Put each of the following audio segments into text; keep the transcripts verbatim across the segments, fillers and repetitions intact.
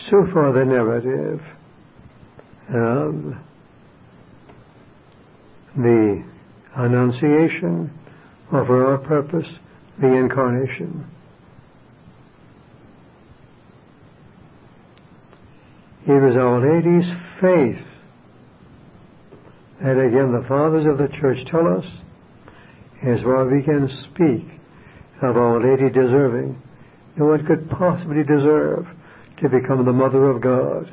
So far the narrative of the Annunciation, or for our purpose, the Incarnation. It was Our Lady's faith that, again, the fathers of the church tell us is why we can speak of Our Lady deserving. No one could possibly deserve to become the Mother of God.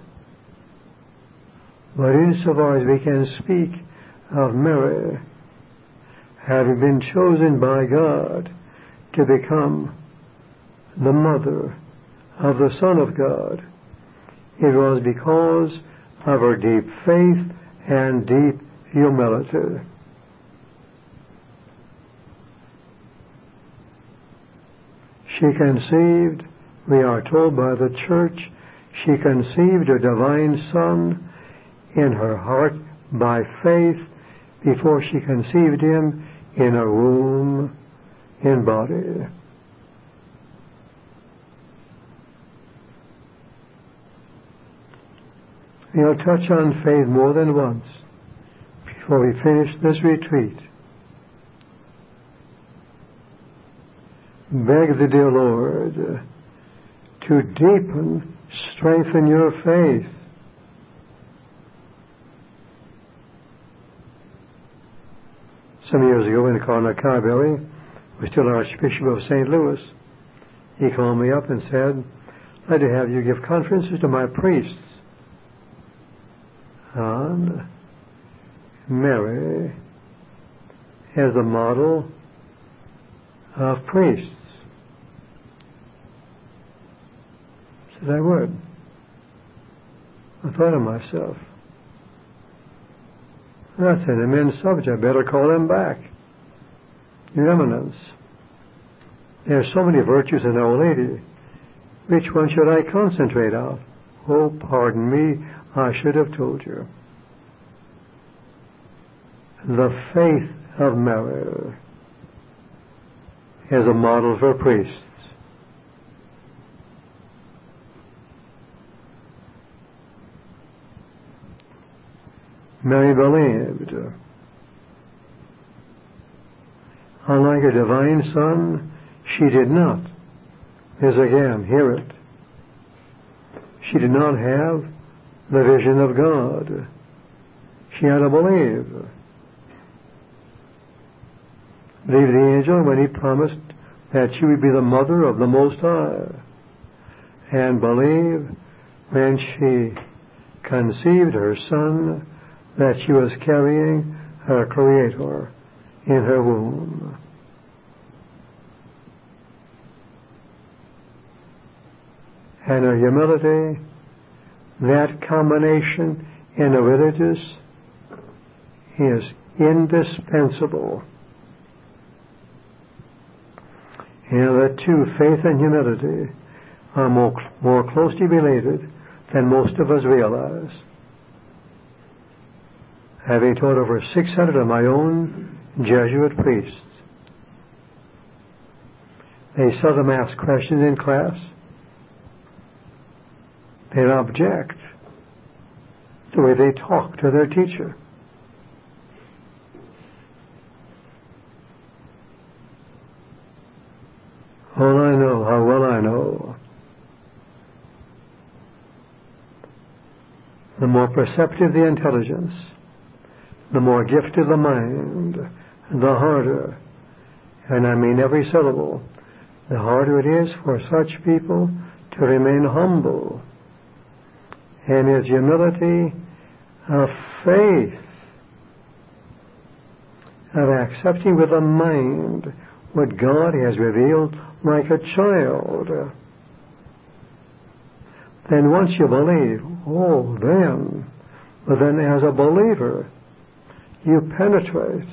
But insofar as we can speak of Mary having been chosen by God to become the mother of the Son of God, it was because of her deep faith and deep humility. She conceived, we are told by the church, she conceived her divine Son in her heart by faith before she conceived him in her womb in body. We'll touch on faith more than once before we finish this retreat. Beg the dear Lord to deepen, strengthen your faith. Some years ago, when Cardinal Carberry was still Archbishop of Saint Louis, he called me up and said, "I'd like to have you give conferences to my priests on Mary as the model of priests." I said I would. I thought to myself, that's an immense subject. I better call them back. Your Eminence, there are so many virtues in Our Lady. Which one should I concentrate on? Oh, pardon me, I should have told you. The faith of Mary as a model for priests. Mary believed. Unlike her divine Son, she did not. As again, hear it. She did not have the vision of God. She had to believe. Believe the angel when he promised that she would be the mother of the Most High. And believe when she conceived her Son that she was carrying her Creator in her womb. And her humility, that combination in a religious is indispensable. You know, the two, faith and humility, are more, more closely related than most of us realize. Having taught over six hundred of my own Jesuit priests, they seldom ask questions in class. They object to the way they talk to their teacher. All I know, how well I know, the more perceptive the intelligence, the more gifted the mind, the harder, and I mean every syllable, the harder it is for such people to remain humble. And it's humility of faith, of accepting with the mind what God has revealed like a child. Then once you believe, oh, then, but then as a believer, you penetrate.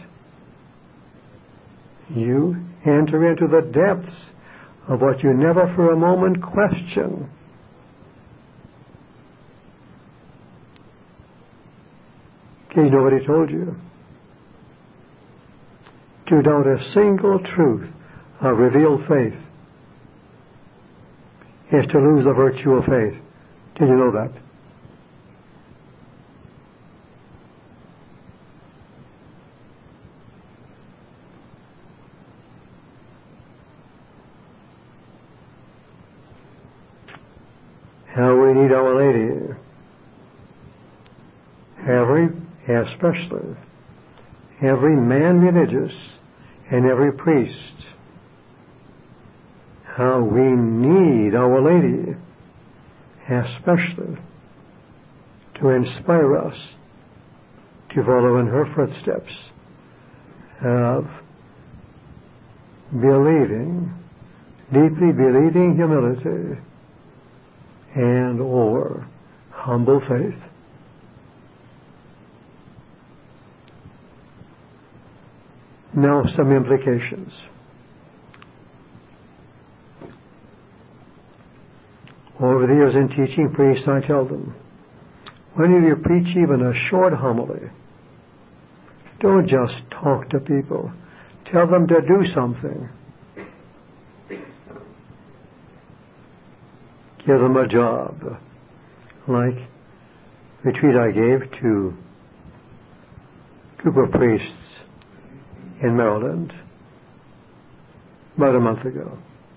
You enter into the depths of what you never for a moment question. Okay, nobody told you. To doubt a single truth of revealed faith is to lose the virtue of faith. Did you know that? How we need Our Lady. Every, especially, every man religious and every priest. How we need Our Lady, especially, to inspire us to follow in her footsteps of believing, deeply believing humility and or humble faith. Now some implications. Over the years in teaching priests, I tell them, when you preach even a short homily, don't just talk to people. Tell them to do something. Give them a job. Like the retreat I gave to a group of priests in Maryland about a month ago.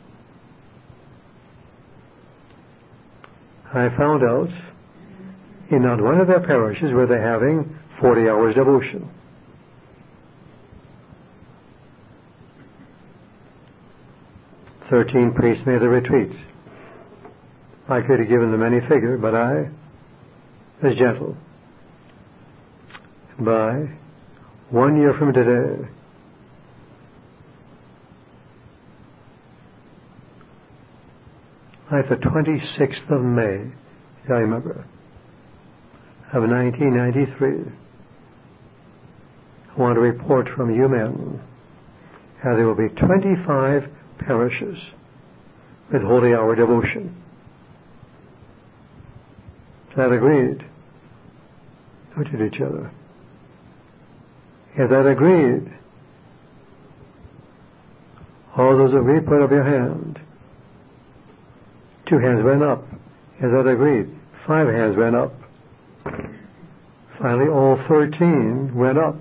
I found out in not one of their parishes were they having forty hours devotion. Thirteen priests made the retreat. I could have given them any figure, but I was gentle. By one year from today, like the twenty-sixth of May, I remember, of nineteen ninety-three, I want to report from you men how there will be twenty-five parishes with holy hour devotion. That agreed. Looked at each other. If that agreed, all those agreed, put up your hand. Two hands went up. If that agreed, five hands went up. Finally, all thirteen went up.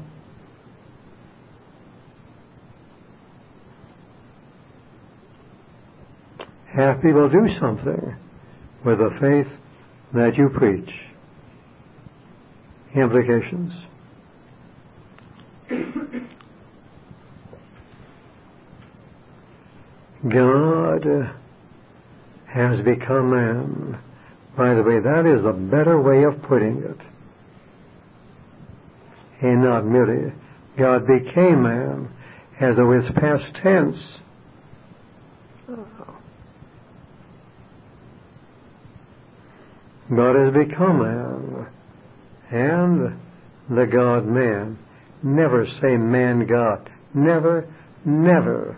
Half people do something with the faith that you preach. Implications. God has become man. By the way, that is a better way of putting it. And not merely God became man, as though it's past tense. God has become man, and the God-man. Never say man-God. Never, never.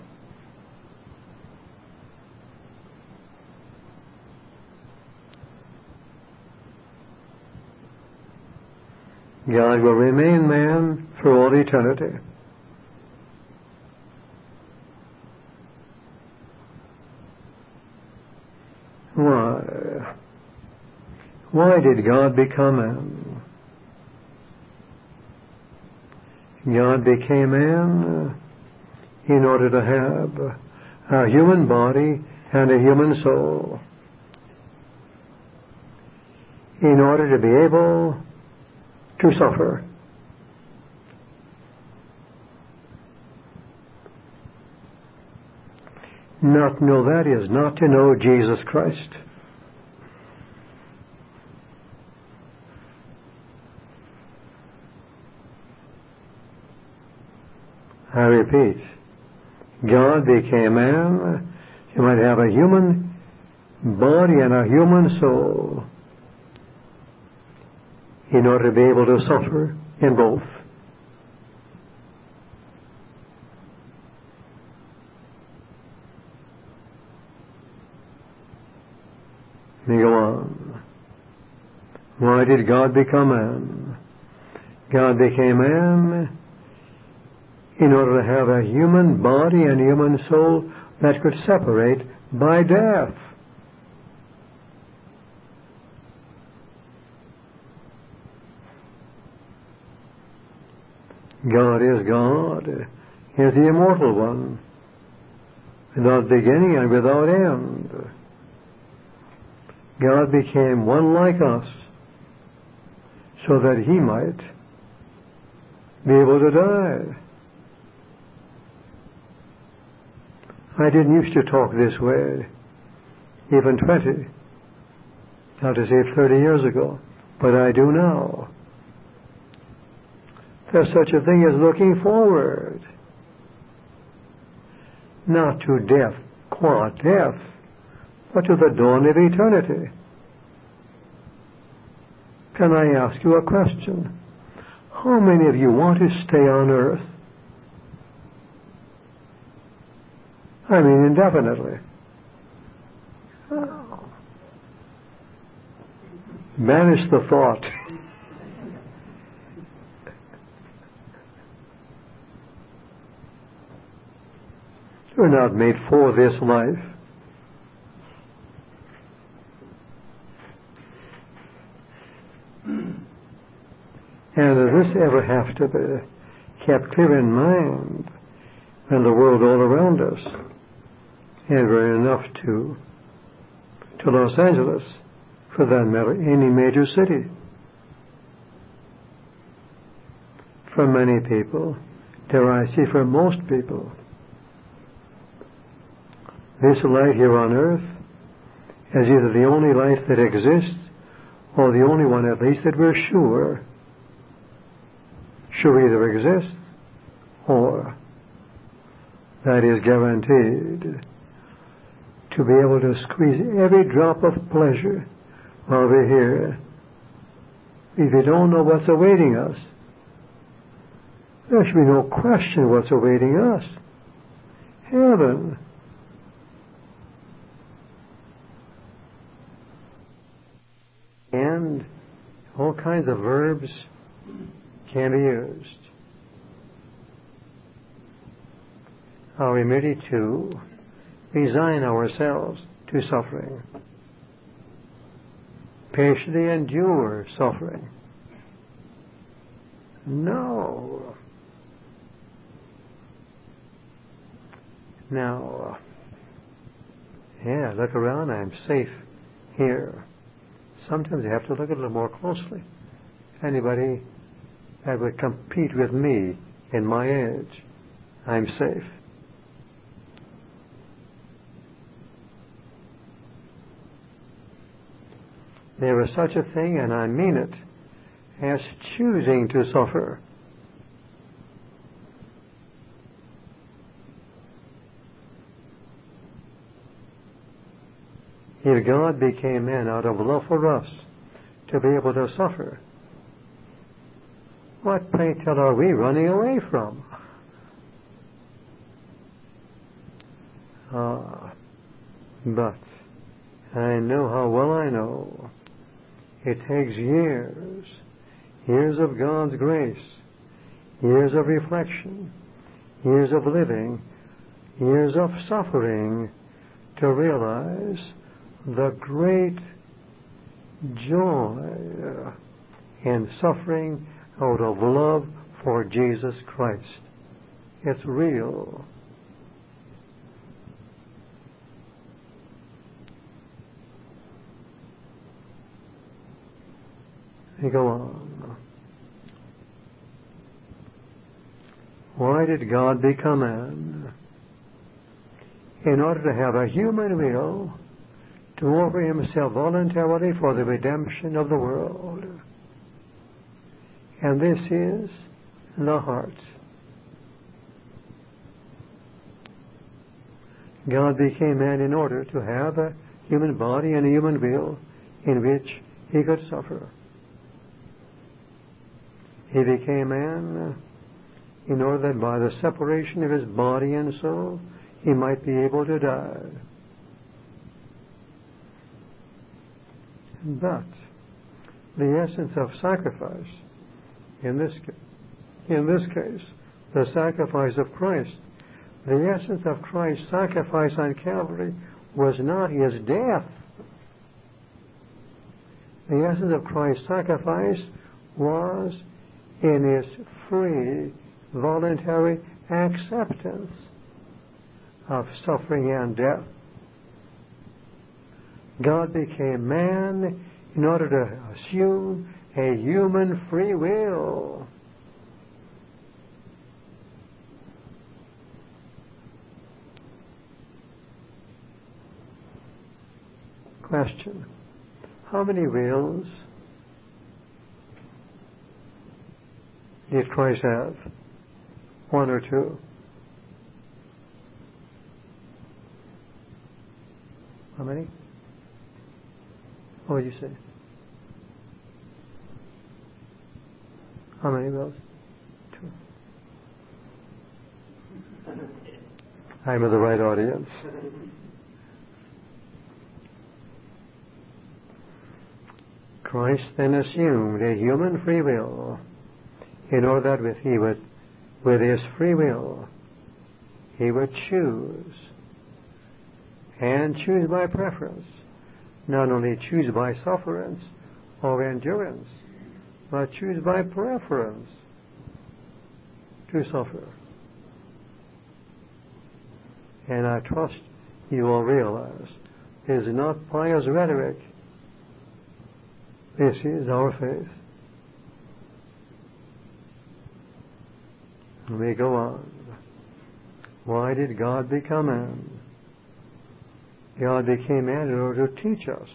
God will remain man for all eternity. Why? Why did God become man? God became man in order to have a human body and a human soul, in order to be able to suffer. Not know that is not to know Jesus Christ. I repeat, God became man. He might have a human body and a human soul in order to be able to suffer in both. Let me go on. Why did God become man? God became man in order to have a human body and human soul that could separate by death. God is God. He is the immortal one, without beginning and without end. God became one like us so that he might be able to die. I didn't used to talk this way even twenty, not to say thirty years ago, but I do now. There's such a thing as looking forward, not to death, qua death, but to the dawn of eternity. Can I ask you a question? How many of you want to stay on earth? I mean indefinitely. Oh. Banish the thought. You're not made for this life. And does this ever have to be kept clear in mind when the world all around us, and very enough to to Los Angeles, for that matter, any major city. For many people, dare I say for most people, this life here on earth is either the only life that exists or the only one at least that we're sure sure either exists or that is guaranteed to be able to squeeze every drop of pleasure while we're here. If you don't know what's awaiting us, there should be no question what's awaiting us. Heaven. And all kinds of verbs can be used. Are we merely to resign ourselves to suffering? Patiently endure suffering? No. Now, yeah, look around, I'm safe here. Sometimes you have to look a little more closely. Anybody that would compete with me in my age, I'm safe. There is such a thing, and I mean it, as choosing to suffer. If God became man out of love for us to be able to suffer, what, pray tell, are we running away from? Ah, but I know how well I know it takes years, years of God's grace, years of reflection, years of living, years of suffering to realize the great joy in suffering out of love for Jesus Christ. It's real. You go on. Why did God become man? In order to have a human will to offer himself voluntarily for the redemption of the world. And this is the heart. God became man in order to have a human body and a human will in which he could suffer. He became man in order that by the separation of his body and soul, he might be able to die. But the essence of sacrifice, in this, in this case, the sacrifice of Christ, the essence of Christ's sacrifice on Calvary was not his death. The essence of Christ's sacrifice was in his free, voluntary acceptance of suffering and death. God became man in order to assume a human free will. Question: how many wills did Christ have? One or two? How many? What would you say? How many wills? Two. I'm in the right audience. Christ then assumed a human free will in order that with he would, with his free will, he would choose, and choose by preference, not only choose by sufferance or endurance, but choose by preference to suffer. And I trust you will realize it is not pious rhetoric. This is our faith. We go on. Why did God become man? God became man in order to teach us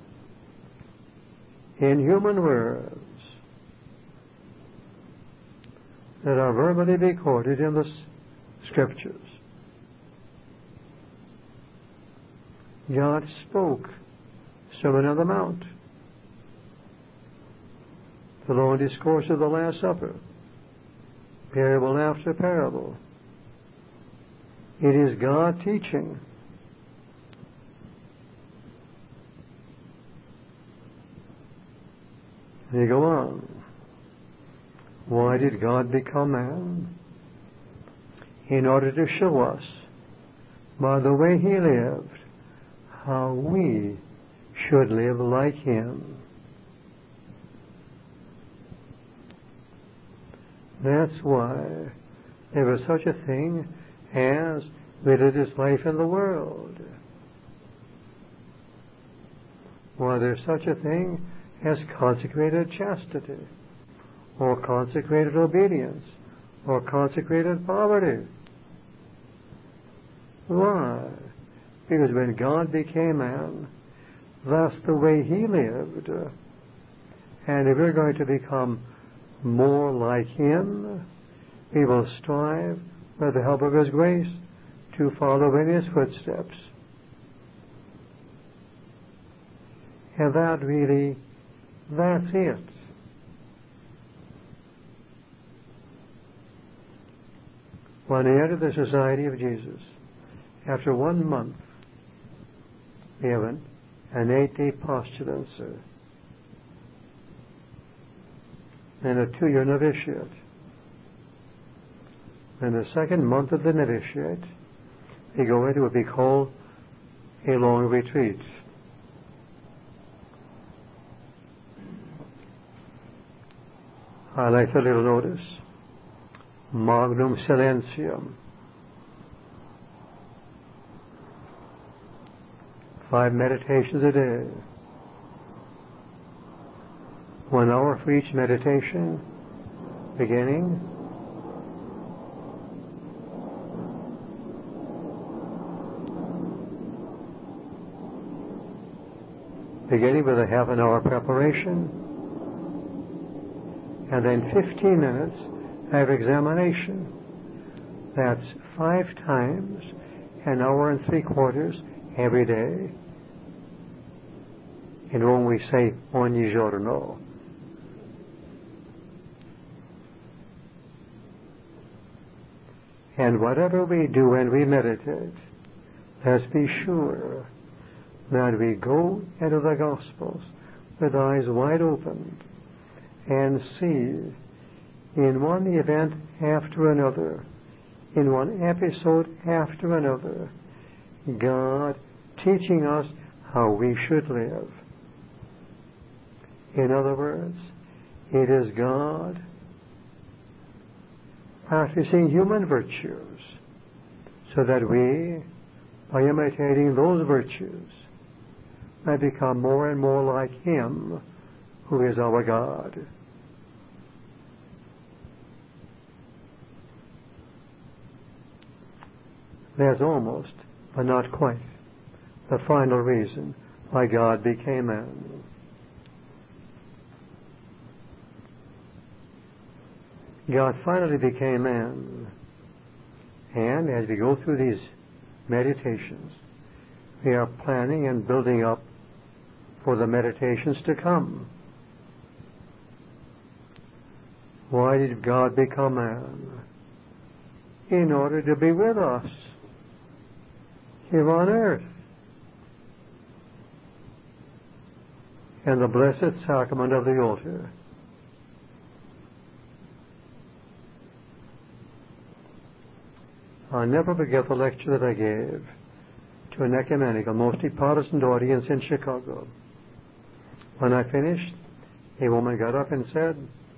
in human words that are verbally recorded in the Scriptures. God spoke, Sermon on the Mount, the long discourse of the Last Supper, parable after parable. It is God teaching. They go on. Why did God become man? In order to show us, by the way he lived, how we should live like him. That's why there was such a thing as religious life in the world. Why there's such a thing as consecrated chastity, or consecrated obedience, or consecrated poverty. Why? Because when God became man, that's the way he lived. And if we're going to become more like him, we will strive, with the help of his grace, to follow in his footsteps. And that really, that's it. When he entered the society of Jesus, after one month, given an eight-day postulance and a two-year novitiate. In the second month of the novitiate, they go into what we call a long retreat. I like the little notice, Magnum Silentium. Five meditations a day. One hour for each meditation, beginning. Beginning with a half an hour preparation, and then fifteen minutes of examination. That's five times an hour and three quarters every day. In Rome we say ogni giorno. And whatever we do when we meditate, let's be sure that we go into the Gospels with eyes wide open and see in one event after another, in one episode after another, God teaching us how we should live. In other words, it is God practicing human virtues, so that we, by imitating those virtues, may become more and more like Him who is our God. There's almost, but not quite, the final reason why God became man. God finally became man, and as we go through these meditations, we are planning and building up for the meditations to come. Why did God become man? In order to be with us here on earth. In the blessed sacrament of the altar. I'll never forget the lecture that I gave to an ecumenical, mostly Protestant audience in Chicago. When I finished, a woman got up and said,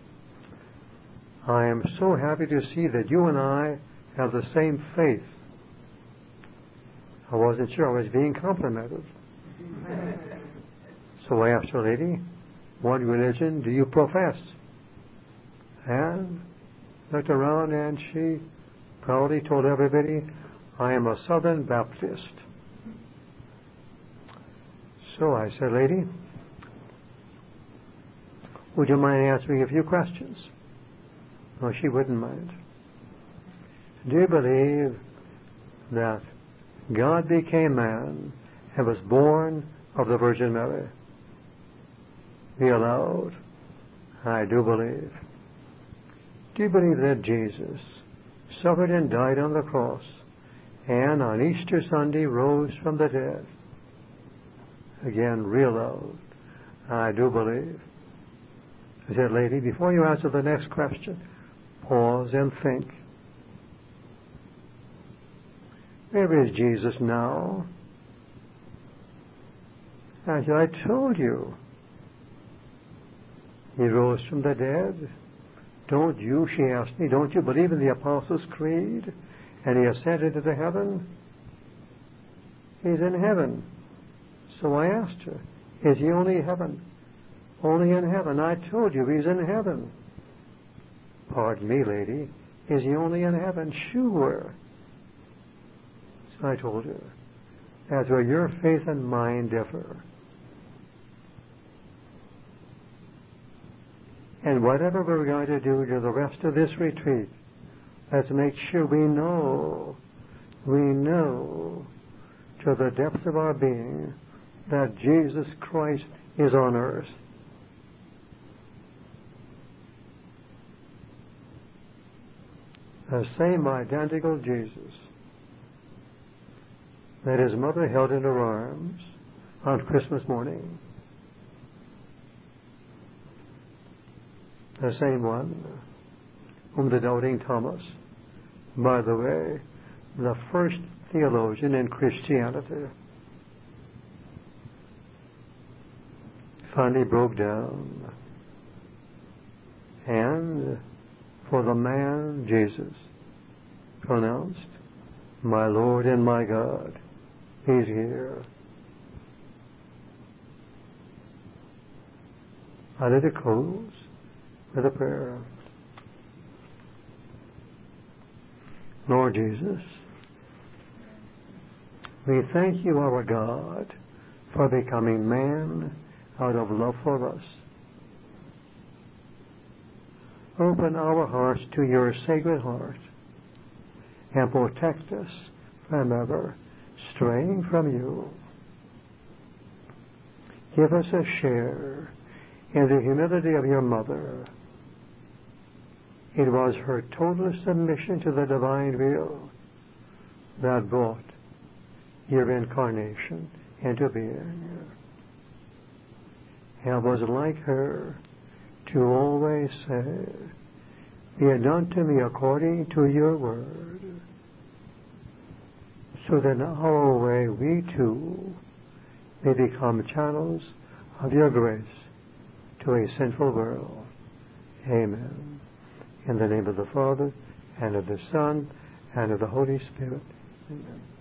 "I am so happy to see that you and I have the same faith." I wasn't sure I was being complimented. So I asked her, "Lady, what religion do you profess?" And looked around and she proudly told everybody, "I am a Southern Baptist." So I said, "Lady, would you mind answering a few questions?" No, she wouldn't mind. "Do you believe that God became man and was born of the Virgin Mary?" Be aloud. "I do believe." "Do you believe that Jesus suffered and died on the cross and on Easter Sunday rose from the dead?" Again, real loud. "I do believe." I said, "Lady, before you answer the next question, pause and think. Where is Jesus now?" I said, "I told you. He rose from the dead. Don't you," she asked me, "don't you believe in the Apostles' Creed? And He ascended into heaven?" He's in heaven. So I asked her, "Is He only in heaven?" "Only in heaven." "I told you He's in heaven." "Pardon me, lady, is He only in heaven?" "Sure." So I told her, "That's where your faith and mine differ. And whatever we're going to do to the rest of this retreat, let's make sure we know, we know to the depths of our being that Jesus Christ is on earth. The same identical Jesus that His mother held in her arms on Christmas morning. The same one whom the doubting Thomas, by the way, the first theologian in Christianity, finally broke down. And for the man Jesus pronounced, "My Lord and my God, He's here." I let it close with a prayer. Lord Jesus, we thank You, our God, for becoming man out of love for us. Open our hearts to Your sacred heart and protect us from ever straying from You. Give us a share in the humility of Your mother. It was her total submission to the divine will that brought Your incarnation into being. Help us like her to always say, "Be it done to me according to Your word," so that in our way we too may become channels of Your grace to a sinful world. Amen. In the name of the Father, and of the Son, and of the Holy Spirit. Amen.